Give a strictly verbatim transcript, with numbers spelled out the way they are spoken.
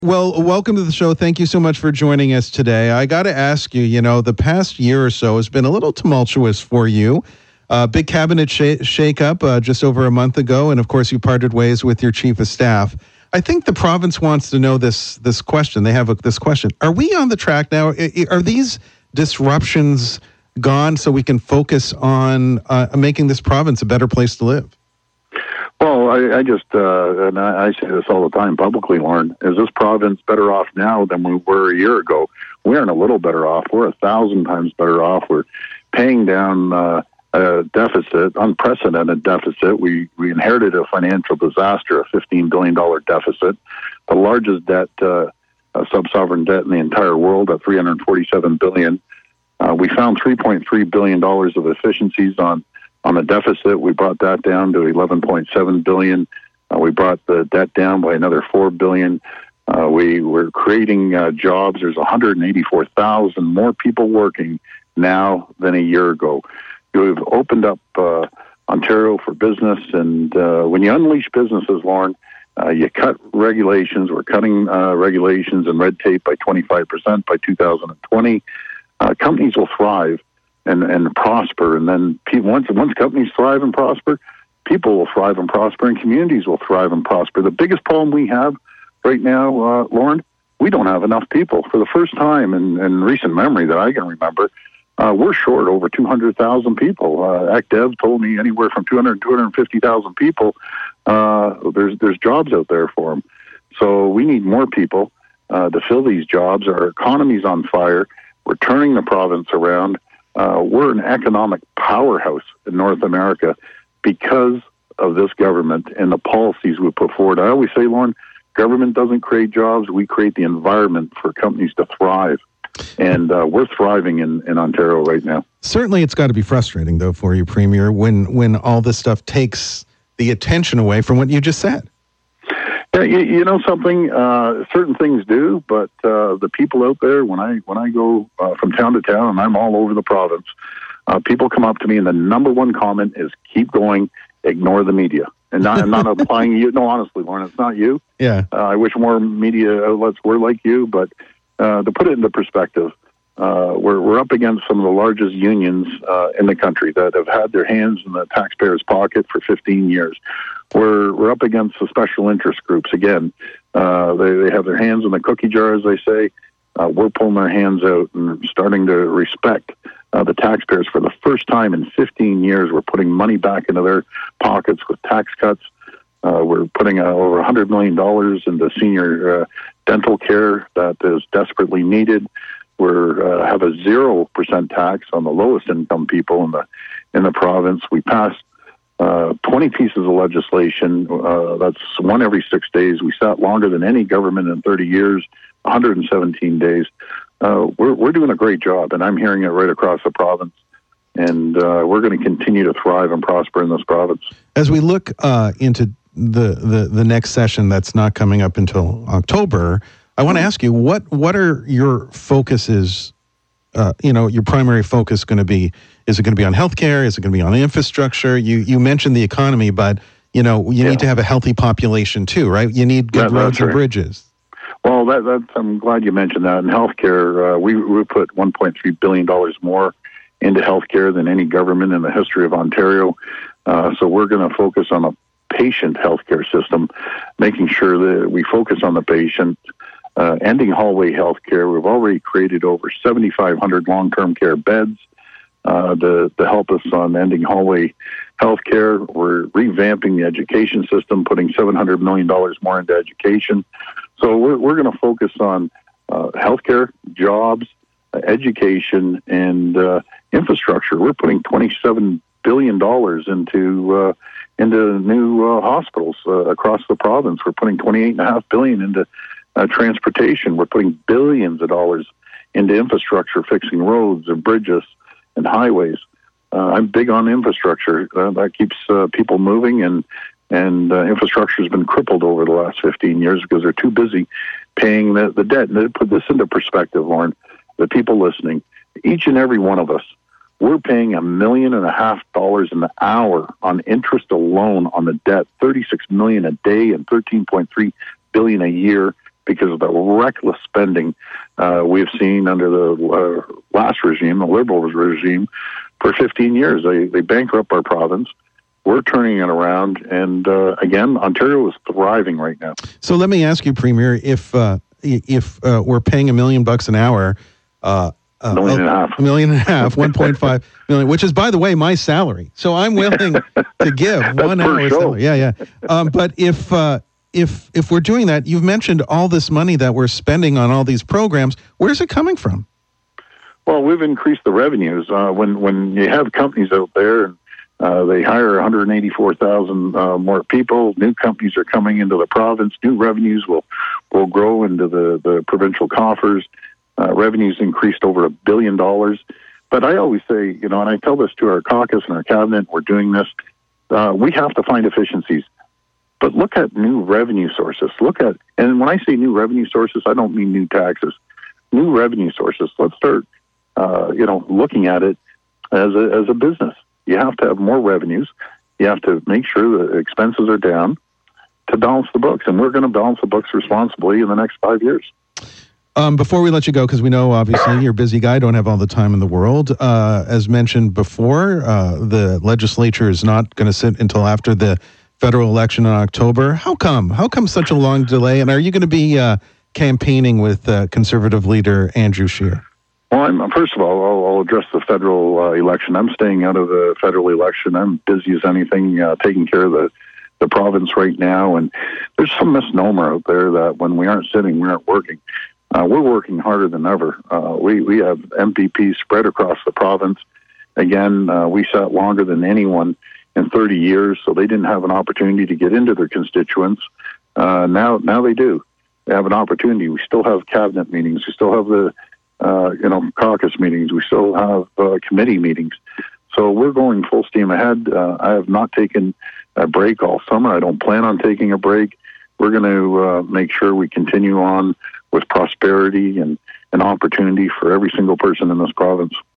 Well, welcome to the show. Thank you so much for joining us today. I got to ask you, you know, the past year or so has been a little tumultuous for you. Uh, big cabinet sh- shake-up uh, just over a month ago, and of course you parted ways with your chief of staff. I think the province wants to know this this question. They have a, this question. Are we on the track now? I, are these disruptions gone so we can focus on uh, making this province a better place to live? Well, I, I just, uh, and I, I say this all the time publicly, Lauren, is this province better off now than we were a year ago? We aren't a little better off. We're a thousand times better off. We're paying down uh, a deficit, unprecedented deficit. We, we inherited a financial disaster, a fifteen billion dollars deficit, the largest debt, uh, uh, sub-sovereign debt in the entire world at three hundred forty-seven billion dollars. Uh, we found three point three billion dollars of efficiencies on On the deficit. We brought that down to eleven point seven billion dollars. Uh, we brought the debt down by another four billion dollars. Uh, we were creating uh, jobs. There's one hundred eighty-four thousand more people working now than a year ago. We've opened up uh, Ontario for business, and uh, when you unleash businesses, Lauren, uh, you cut regulations. We're cutting uh, regulations and red tape by twenty-five percent by two thousand twenty. Uh, companies will thrive and and prosper, and then people, once once companies thrive and prosper, people will thrive and prosper, and communities will thrive and prosper. The biggest problem we have right now, uh, Lauren, we don't have enough people. For the first time in, in recent memory that I can remember, uh, we're short over two hundred thousand people. Uh, AcDev told me anywhere from two hundred to two hundred fifty thousand people. Uh, there's there's jobs out there for them. So we need more people uh, to fill these jobs. Our economy's on fire. We're turning the province around. Uh, we're an economic powerhouse in North America because of this government and the policies we put forward. I always say, Lauren, government doesn't create jobs. We create the environment for companies to thrive. And uh, we're thriving in, in Ontario right now. Certainly it's got to be frustrating, though, for you, Premier, when, when all this stuff takes the attention away from what you just said. Yeah, you, you know something. Uh, certain things do, but uh, the people out there, when I when I go uh, from town to town, and I'm all over the province, uh, people come up to me, and the number one comment is, "Keep going, ignore the media." And not, I'm not applying you. No, honestly, Lauren, it's not you. Yeah. Uh, I wish more media outlets were like you, but uh, to put it into perspective, uh, we're we're up against some of the largest unions uh, in the country that have had their hands in the taxpayers' pocket for fifteen years. We're we're up against the special interest groups again. Uh, they they have their hands in the cookie jar, as they say. Uh, we're pulling our hands out and starting to respect uh, the taxpayers for the first time in fifteen years. We're putting money back into their pockets with tax cuts. Uh, we're putting uh, over one hundred million dollars into senior uh, dental care that is desperately needed. We're uh, have a zero percent tax on the lowest income people in the in the province. We passed Uh, twenty pieces of legislation. Uh, that's one every six days. We sat longer than any government in thirty years, one hundred seventeen days. Uh, we're we're doing a great job, and I'm hearing it right across the province. And uh, we're going to continue to thrive and prosper in this province. As we look uh, into the, the the next session that's not coming up until October, I want to ask you what what are your focuses? Uh, you know, your primary focus going to be? Is it going to be on healthcare? Is it going to be on infrastructure? You you mentioned the economy, but you know you yeah. need to have a healthy population too, right? You need good that, roads and right. bridges. Well, that, that's, I'm glad you mentioned that. In healthcare, uh, we we put one point three billion dollars more into healthcare than any government in the history of Ontario. Uh, so we're going to focus on a patient healthcare system, making sure that we focus on the patient. Uh, ending hallway healthcare. We've already created over seventy-five hundred long-term care beds uh, to, to help us on ending hallway healthcare. We're revamping the education system, putting seven hundred million dollars more into education. So we're, we're going to focus on uh, healthcare, jobs, uh, education, and uh, infrastructure. We're putting twenty-seven billion dollars into uh, into new uh, hospitals uh, across the province. We're putting twenty-eight point five billion dollars into Uh, transportation. We're putting billions of dollars into infrastructure, fixing roads and bridges and highways. Uh, I'm big on infrastructure. Uh, that keeps uh, people moving, and and uh, infrastructure has been crippled over the last fifteen years because they're too busy paying the, the debt. And to put this into perspective, Lauren, the people listening, each and every one of us, we're paying a million and a half dollars an hour on interest alone on the debt, thirty-six million a day and thirteen point three billion a year, because of the reckless spending uh, we've seen under the uh, last regime, the Liberal regime, for fifteen years. They, they bankrupt our province. We're turning it around, and uh, again, Ontario is thriving right now. So let me ask you, Premier, if uh, if uh, we're paying a million bucks an hour, uh, a million and a half, a million and a half, one point five million, which is, by the way, my salary. So I'm willing to give one hour salary. Yeah, yeah. Um, but if uh, if if we're doing that, you've mentioned all this money that we're spending on all these programs. Where's it coming from? Well, we've increased the revenues. Uh, when when you have companies out there and Uh, they hire one hundred eighty-four thousand uh, more people. New companies are coming into the province. New revenues will will grow into the, the provincial coffers. Uh, revenues increased over a billion dollars. But I always say, you know, and I tell this to our caucus and our cabinet, we're doing this, uh, we have to find efficiencies. But look at new revenue sources. Look at, and when I say new revenue sources, I don't mean new taxes. New revenue sources. Let's start, uh, you know, looking at it as a, as a business. You have to have more revenues. You have to make sure the expenses are down to balance the books. And we're going to balance the books responsibly in the next five years. Um, before we let you go, because we know, obviously, you're a busy guy, don't have all the time in the world. Uh, as mentioned before, uh, the legislature is not going to sit until after the federal election in October. How come? How come such a long delay? And are you going to be uh, campaigning with uh, Conservative leader Andrew Scheer? Well, I'm, first of all, I'll, I'll address the federal uh, election. I'm staying out of the federal election. I'm busy as anything, uh, taking care of the, the province right now. And there's some misnomer out there that when we aren't sitting, we aren't working. Uh, we're working harder than ever. Uh, we, we have M P Ps spread across the province. Again, uh, we sat longer than anyone in thirty years, so they didn't have an opportunity to get into their constituents. Uh, now, now they do. They have an opportunity. We still have cabinet meetings. We still have the Uh, you know, caucus meetings. We still have uh, committee meetings. So we're going full steam ahead. Uh, I have not taken a break all summer. I don't plan on taking a break. We're going to uh, make sure we continue on with prosperity and an opportunity for every single person in this province.